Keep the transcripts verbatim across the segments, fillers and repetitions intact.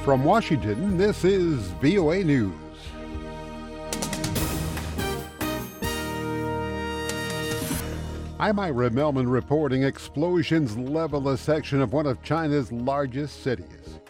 From Washington, this is V O A News. I'm Ira Melman reporting explosions level a section of one of China's largest cities.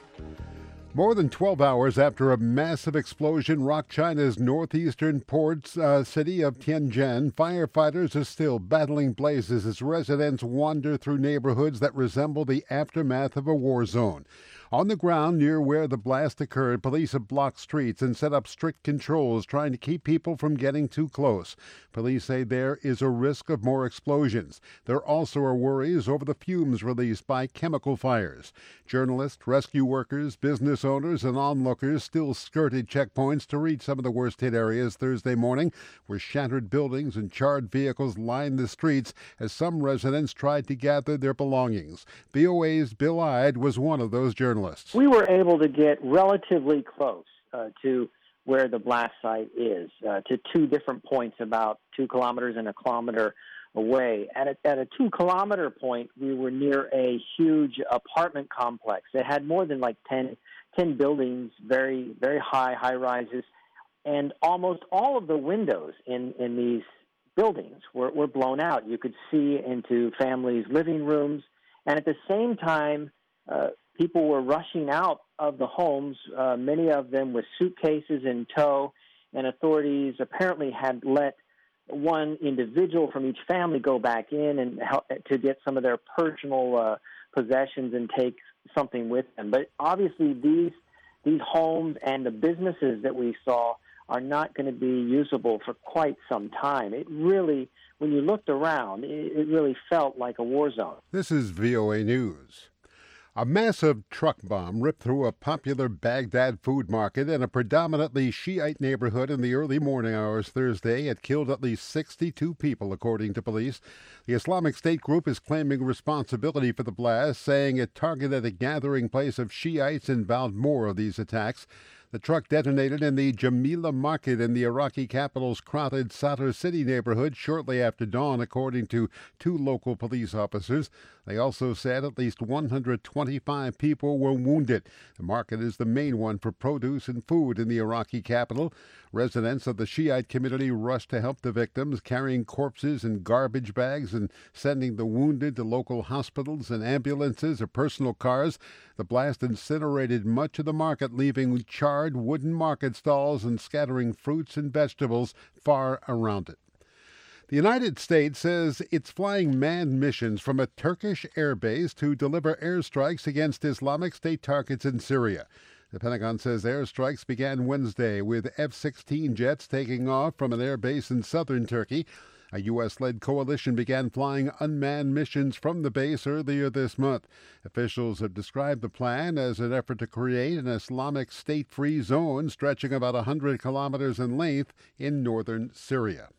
More than twelve hours after a massive explosion rocked China's northeastern port uh, city of Tianjin, firefighters are still battling blazes as residents wander through neighborhoods that resemble the aftermath of a war zone. On the ground near where the blast occurred, police have blocked streets and set up strict controls trying to keep people from getting too close. Police say there is a risk of more explosions. There also are worries over the fumes released by chemical fires. Journalists, rescue workers, business owners, and onlookers still skirted checkpoints to reach some of the worst-hit areas Thursday morning, where shattered buildings and charred vehicles lined the streets as some residents tried to gather their belongings. V O A's Bill Ide was one of those journalists. We were able to get relatively close uh, to where the blast site is, uh, to two different points about two kilometers and a kilometer away. At a, at a two-kilometer point, we were near a huge apartment complex. It had more than like ten, ten buildings, very, very high, high-rises, and almost all of the windows in, in these buildings were, were blown out. You could see into families' living rooms, and at the same time, uh, people were rushing out of the homes, uh, many of them with suitcases in tow, and authorities apparently had let one individual from each family go back in and help to get some of their personal uh, possessions and take something with them. But obviously these these homes and the businesses that we saw are not going to be usable for quite some time. It really, when you looked around, it, it really felt like a war zone. This is V O A News. A massive truck bomb ripped through a popular Baghdad food market in a predominantly Shiite neighborhood in the early morning hours Thursday. It killed at least sixty-two people, according to police. The Islamic State group is claiming responsibility for the blast, saying it targeted a gathering place of Shiites and vowed more of these attacks. The truck detonated in the Jamila market in the Iraqi capital's crowded Sadr City neighborhood shortly after dawn, according to two local police officers. They also said at least one hundred twenty-five people were wounded. The market is the main one for produce and food in the Iraqi capital. Residents of the Shiite community rushed to help the victims, carrying corpses in garbage bags and sending the wounded to local hospitals and ambulances or personal cars. The blast incinerated much of the market, leaving charred wooden market stalls and scattering fruits and vegetables far around it. The United States says it's flying manned missions from a Turkish airbase to deliver airstrikes against Islamic State targets in Syria. The Pentagon says airstrikes began Wednesday with F sixteen jets taking off from an airbase in southern Turkey. A U S-led coalition began flying unmanned missions from the base earlier this month. Officials have described the plan as an effort to create an Islamic State-free zone stretching about one hundred kilometers in length in northern Syria.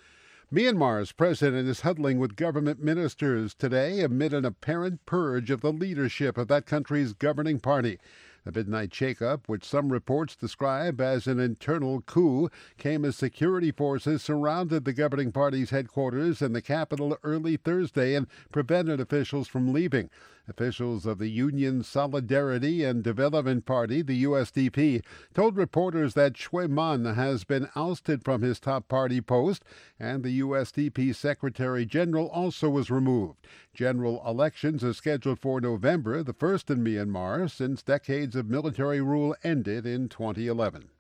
Myanmar's president is huddling with government ministers today amid an apparent purge of the leadership of that country's governing party. The midnight shakeup, which some reports describe as an internal coup, came as security forces surrounded the governing party's headquarters in the capital early Thursday and prevented officials from leaving. Officials of the Union Solidarity and Development Party, the U S D P, told reporters that Choi Man has been ousted from his top party post, and the U S D P Secretary General also was removed. General elections are scheduled for November, the first in Myanmar since decades of military rule ended in twenty eleven.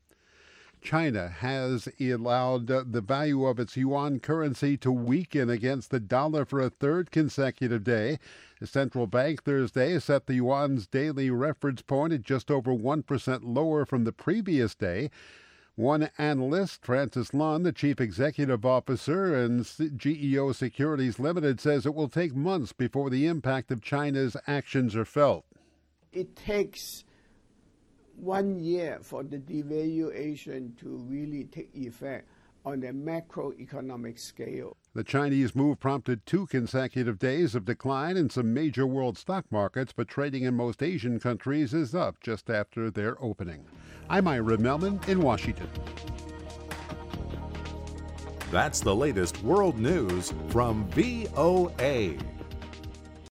China has allowed the value of its yuan currency to weaken against the dollar for a third consecutive day. The central bank Thursday set the yuan's daily reference point at just over one percent lower from the previous day. One analyst, Francis Lun, the chief executive officer and G E O Securities Limited, says it will take months before the impact of China's actions are felt. It takes one year for the devaluation to really take effect on a macroeconomic scale. The Chinese move prompted two consecutive days of decline in some major world stock markets, but trading in most Asian countries is up just after their opening. I'm Ira Melman in Washington. That's the latest world news from V O A.